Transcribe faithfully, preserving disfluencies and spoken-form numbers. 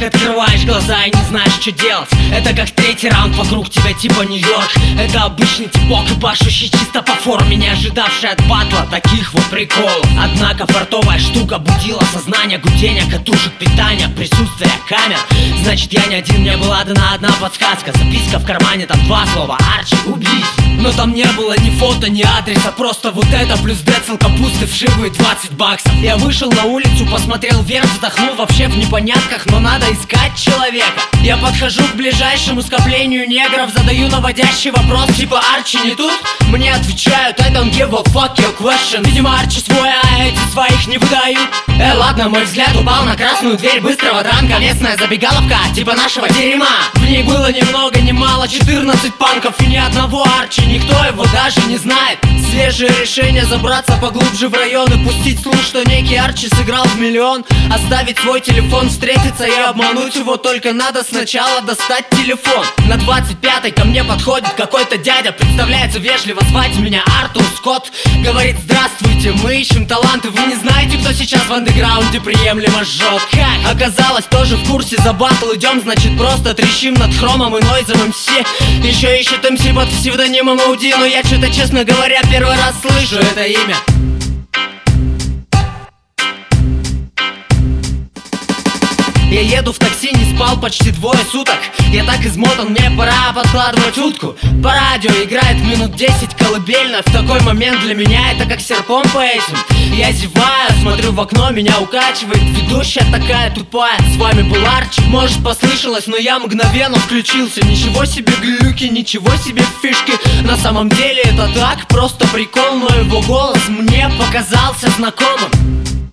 открываешь глаза и не знаешь, что делать. Это как третий раунд, вокруг тебя типа Нью-Йорк. Это обычный типок, башущий чисто по форме, не ожидавший от батла таких вот приколов. Однако фартовая штука будила сознание, гудение катушек питания, присутствие камер. Значит, я не один, мне была дана одна подсказка. Записка в кармане, там два слова: Арчи, убить. Но там не было ни фото, ни адреса, просто вот это плюс децл капусты вшивые двадцать баксов. Я вышел на улицу, посмотрел вверх, вздохнул вообще в непонятках, но надо искать человека. Я подхожу к ближайшему скоплению негров, задаю наводящий вопрос типа: Арчи не тут? Мне отвечают: I don't give a fuck your question. Видимо, Арчи свой, а эти своих не выдают. Э, ладно, мой взгляд упал на красную дверь быстрого дранка. Местная забегаловка, типа нашего дерьма. В ней было ни много ни мало четырнадцать панков и ни одного Арчи, никто его даже не знает. Свежее решение забраться поглубже в район и пустить слух, что некий Арчи сыграл в миллион. Оставить свой телефон, встретиться и обмануть его, только надо сначала достать телефон. На двадцать пятой ко мне подходит какой-то дядя, представляется вежливо: звать меня Артур Скотт. Говорит: здравствуйте, мы ищем таланты. Вы не знаете, кто сейчас в андеграунде приемлемо жжет? Как оказалось, тоже в курсе, за батл идем, значит просто трещим над Хромом и Нойзом эм си. Еще ищет эм си под псевдонимом Ауди, но я что-то, честно говоря, первый раз слышу это имя. Я еду в такси, не спал почти двое суток. Я так измотан, мне пора подкладывать утку. По радио играет минут десять колыбельная. В такой момент для меня это как серпом по этим. Я зеваю, смотрю в окно, меня укачивает. Ведущая такая тупая: с вами был Арчи. Может, послышалось, но я мгновенно включился. Ничего себе глюки, ничего себе фишки. На самом деле это так, просто прикол, но его голос мне показался знакомым.